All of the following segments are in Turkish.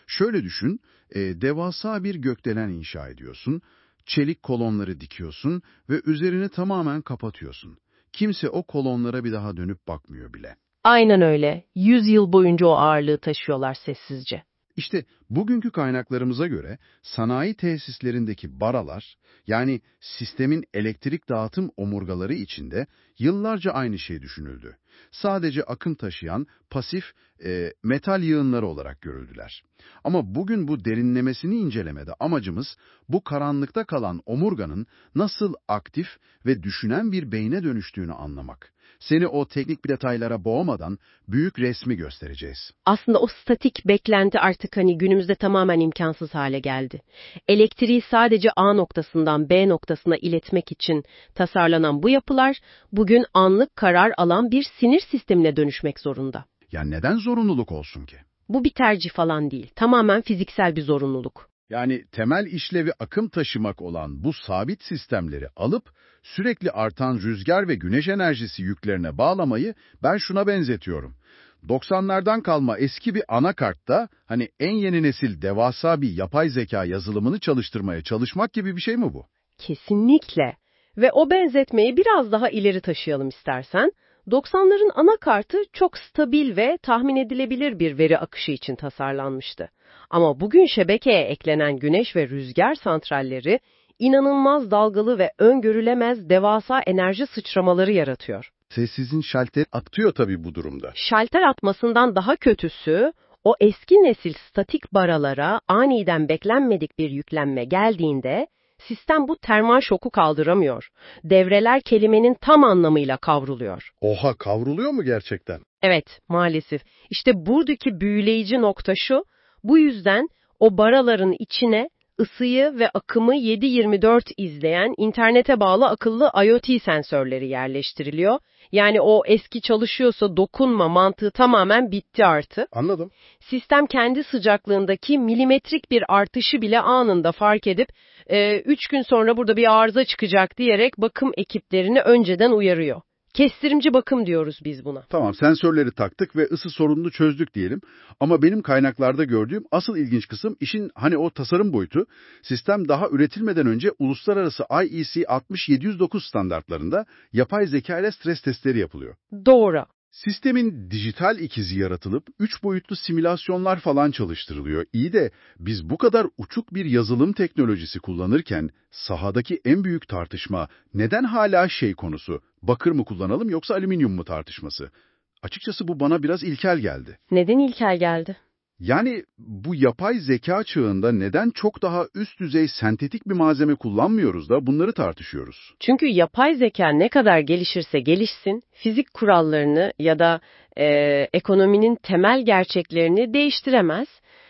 Şöyle düşün, devasa bir gökdelen inşa ediyorsun, çelik kolonları dikiyorsun ve üzerini tamamen kapatıyorsun. Kimse o kolonlara bir daha dönüp bakmıyor bile. Aynen öyle. 100 yıl boyunca o ağırlığı taşıyorlar sessizce. İşte bugünkü kaynaklarımıza göre sanayi tesislerindeki baralar, yani sistemin elektrik dağıtım omurgaları içinde yıllarca aynı şey düşünüldü. Sadece akım taşıyan pasif metal yığınları olarak görüldüler. Ama bugün bu derinlemesini incelemede amacımız bu karanlıkta kalan omurganın nasıl aktif ve düşünen bir beyne dönüştüğünü anlamak. Seni o teknik bir detaylara boğmadan büyük resmi göstereceğiz. Aslında o statik beklenti artık günümüzde tamamen imkansız hale geldi. Elektriği sadece A noktasından B noktasına iletmek için tasarlanan bu yapılar bugün anlık karar alan bir sinir sistemine dönüşmek zorunda. Ya neden zorunluluk olsun ki? Bu bir tercih falan değil, tamamen fiziksel bir zorunluluk. Yani temel işlevi akım taşımak olan bu sabit sistemleri alıp sürekli artan rüzgar ve güneş enerjisi yüklerine bağlamayı ben şuna benzetiyorum. 90'lardan kalma eski bir anakartta en yeni nesil devasa bir yapay zeka yazılımını çalıştırmaya çalışmak gibi bir şey mi bu? Kesinlikle. Ve o benzetmeyi biraz daha ileri taşıyalım istersen. 90'ların anakartı çok stabil ve tahmin edilebilir bir veri akışı için tasarlanmıştı. Ama bugün şebekeye eklenen güneş ve rüzgar santralleri inanılmaz dalgalı ve öngörülemez devasa enerji sıçramaları yaratıyor. Sessizin şalter atıyor tabii bu durumda. Şalter atmasından daha kötüsü, o eski nesil statik baralara aniden beklenmedik bir yüklenme geldiğinde, sistem bu termal şoku kaldıramıyor. Devreler kelimenin tam anlamıyla kavruluyor. Oha, kavruluyor mu gerçekten? Evet, maalesef. İşte buradaki büyüleyici nokta şu, bu yüzden o baraların içine ısıyı ve akımı 7/24 izleyen internete bağlı akıllı IoT sensörleri yerleştiriliyor. Yani o eski çalışıyorsa dokunma mantığı tamamen bitti artık. Anladım. Sistem kendi sıcaklığındaki milimetrik bir artışı bile anında fark edip 3 gün sonra burada bir arıza çıkacak diyerek bakım ekiplerini önceden uyarıyor. Kestirimci bakım diyoruz biz buna. Tamam, sensörleri taktık ve ısı sorununu çözdük diyelim. Ama benim kaynaklarda gördüğüm asıl ilginç kısım işin o tasarım boyutu. Sistem daha üretilmeden önce uluslararası IEC 60709 standartlarında yapay zeka ile stres testleri yapılıyor. Doğru. Sistemin dijital ikizi yaratılıp 3 boyutlu simülasyonlar falan çalıştırılıyor. İyi de biz bu kadar uçuk bir yazılım teknolojisi kullanırken sahadaki en büyük tartışma neden hala konusu, bakır mı kullanalım yoksa alüminyum mu tartışması? Açıkçası bu bana biraz ilkel geldi. Neden ilkel geldi? Yani bu yapay zeka çağında neden çok daha üst düzey sentetik bir malzeme kullanmıyoruz da bunları tartışıyoruz. Çünkü yapay zeka ne kadar gelişirse gelişsin, fizik kurallarını ya da ekonominin temel gerçeklerini değiştiremez.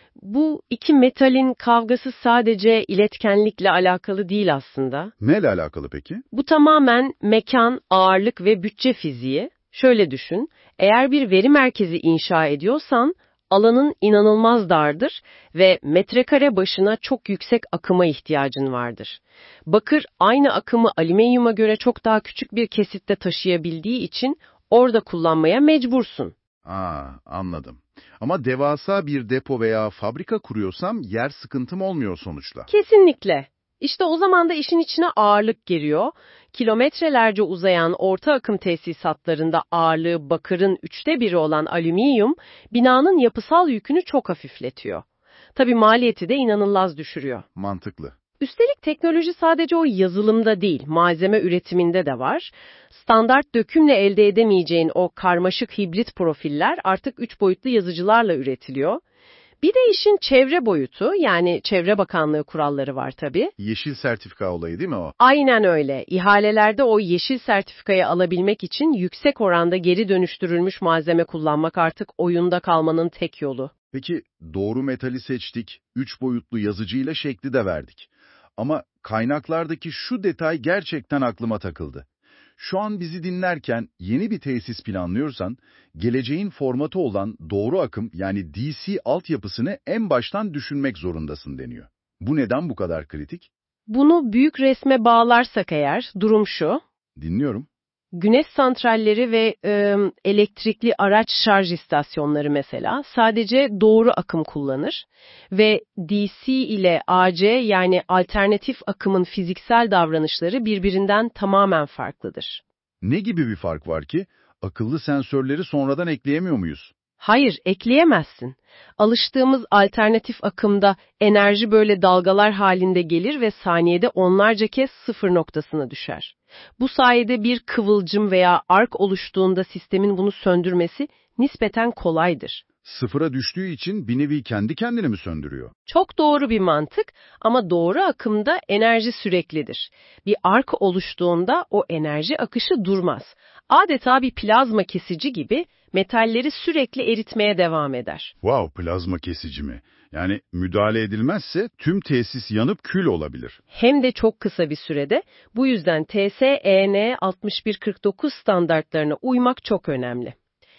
Bu iki metalin kavgası sadece iletkenlikle alakalı değil aslında. Neyle alakalı peki? Bu tamamen mekan, ağırlık ve bütçe fiziği. Şöyle düşün, eğer bir veri merkezi inşa ediyorsan, alanın inanılmaz dardır ve metrekare başına çok yüksek akıma ihtiyacın vardır. Bakır aynı akımı alüminyuma göre çok daha küçük bir kesitte taşıyabildiği için orada kullanmaya mecbursun. Anladım. Ama devasa bir depo veya fabrika kuruyorsam yer sıkıntım olmuyor sonuçta. Kesinlikle. İşte o zaman da işin içine ağırlık giriyor. Kilometrelerce uzayan orta akım tesisatlarında ağırlığı bakırın 1/3 olan alüminyum, binanın yapısal yükünü çok hafifletiyor. Tabii maliyeti de inanılmaz düşürüyor. Mantıklı. Üstelik teknoloji sadece o yazılımda değil, malzeme üretiminde de var. Standart dökümle elde edemeyeceğin o karmaşık hibrit profiller artık 3 boyutlu yazıcılarla üretiliyor. Bir de işin çevre boyutu, yani Çevre Bakanlığı kuralları var tabii. Yeşil sertifika olayı değil mi o? Aynen öyle. İhalelerde o yeşil sertifikayı alabilmek için yüksek oranda geri dönüştürülmüş malzeme kullanmak artık oyunda kalmanın tek yolu. Peki doğru metali seçtik, 3 boyutlu yazıcıyla şekli de verdik. Ama kaynaklardaki şu detay gerçekten aklıma takıldı. Şu an bizi dinlerken yeni bir tesis planlıyorsan, geleceğin formatı olan doğru akım yani DC altyapısını en baştan düşünmek zorundasın deniyor. Bu neden bu kadar kritik? Bunu büyük resme bağlarsak eğer durum şu. Dinliyorum. Güneş santralleri ve elektrikli araç şarj istasyonları mesela sadece doğru akım kullanır ve DC ile AC yani alternatif akımın fiziksel davranışları birbirinden tamamen farklıdır. Ne gibi bir fark var ki? Akıllı sensörleri sonradan ekleyemiyor muyuz? Hayır, ekleyemezsin. Alıştığımız alternatif akımda enerji böyle dalgalar halinde gelir ve saniyede onlarca kez sıfır noktasına düşer. Bu sayede bir kıvılcım veya ark oluştuğunda sistemin bunu söndürmesi nispeten kolaydır. Sıfıra düştüğü için bir nevi kendi kendini mi söndürüyor? Çok doğru bir mantık ama doğru akımda enerji süreklidir. Bir ark oluştuğunda o enerji akışı durmaz. Adeta bir plazma kesici gibi metalleri sürekli eritmeye devam eder. Wow, plazma kesici mi? Yani müdahale edilmezse tüm tesis yanıp kül olabilir. Hem de çok kısa bir sürede. Bu yüzden TS/EN 6149 standartlarına uymak çok önemli.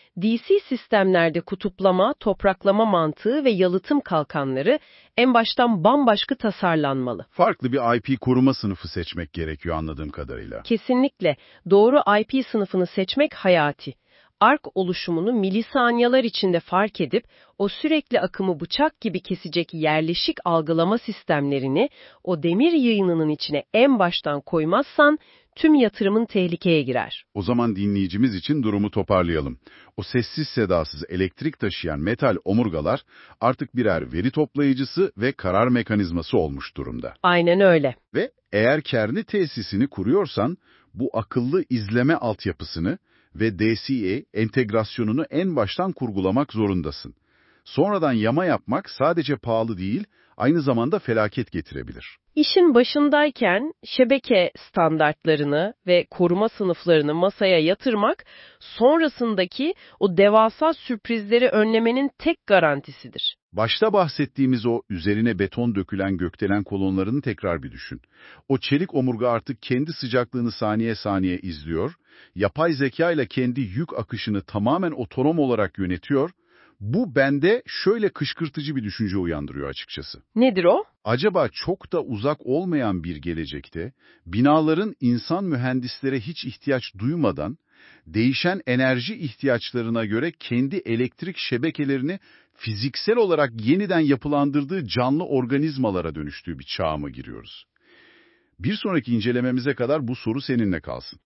DC sistemlerde kutuplama, topraklama mantığı ve yalıtım kalkanları en baştan bambaşka tasarlanmalı. Farklı bir IP koruma sınıfı seçmek gerekiyor anladığım kadarıyla. Kesinlikle doğru IP sınıfını seçmek hayati. Ark oluşumunu milisaniyeler içinde fark edip o sürekli akımı bıçak gibi kesecek yerleşik algılama sistemlerini o demir yığınının içine en baştan koymazsan tüm yatırımın tehlikeye girer. O zaman dinleyicimiz için durumu toparlayalım. O sessiz sedasız elektrik taşıyan metal omurgalar artık birer veri toplayıcısı ve karar mekanizması olmuş durumda. Aynen öyle. Ve eğer kendi tesisini kuruyorsan bu akıllı izleme altyapısını ve DCA entegrasyonunu en baştan kurgulamak zorundasın. Sonradan yama yapmak sadece pahalı değil, aynı zamanda felaket getirebilir. İşin başındayken şebeke standartlarını ve koruma sınıflarını masaya yatırmak, sonrasındaki o devasa sürprizleri önlemenin tek garantisidir. Başta bahsettiğimiz o üzerine beton dökülen gökdelen kolonlarını tekrar bir düşün. O çelik omurga artık kendi sıcaklığını saniye saniye izliyor, yapay zeka ile kendi yük akışını tamamen otonom olarak yönetiyor. Bu bende şöyle kışkırtıcı bir düşünce uyandırıyor açıkçası. Nedir o? Acaba çok da uzak olmayan bir gelecekte binaların insan mühendislere hiç ihtiyaç duymadan değişen enerji ihtiyaçlarına göre kendi elektrik şebekelerini fiziksel olarak yeniden yapılandırdığı canlı organizmalara dönüştüğü bir çağa mı giriyoruz? Bir sonraki incelememize kadar bu soru seninle kalsın.